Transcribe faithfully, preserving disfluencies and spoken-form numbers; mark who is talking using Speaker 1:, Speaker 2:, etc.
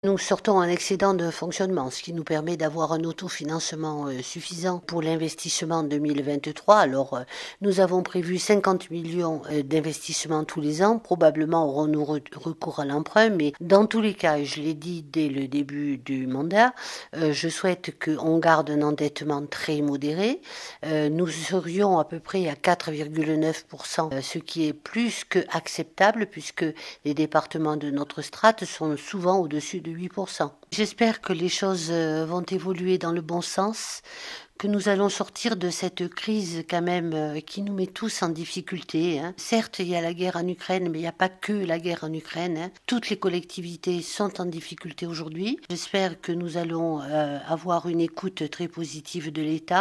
Speaker 1: Nous sortons un excédent de fonctionnement, ce qui nous permet d'avoir un autofinancement euh, suffisant pour l'investissement deux mille vingt-trois. Alors, euh, nous avons prévu cinquante millions euh, d'investissements tous les ans. Probablement aurons-nous re- recours à l'emprunt, mais dans tous les cas, et je l'ai dit dès le début du mandat, euh, je souhaite qu'on garde un endettement très modéré. Euh, nous serions à peu près à quatre virgule neuf pour cent, euh, ce qui est plus que acceptable puisque les départements de notre strate sont souvent au-dessus de huit pour cent. J'espère que les choses euh, vont évoluer dans le bon sens, que nous allons sortir de cette crise quand même euh, qui nous met tous en difficulté, hein. Certes, il y a la guerre en Ukraine, mais il n'y a pas que la guerre en Ukraine, hein. Toutes les collectivités sont en difficulté aujourd'hui. J'espère que nous allons euh, avoir une écoute très positive de l'État.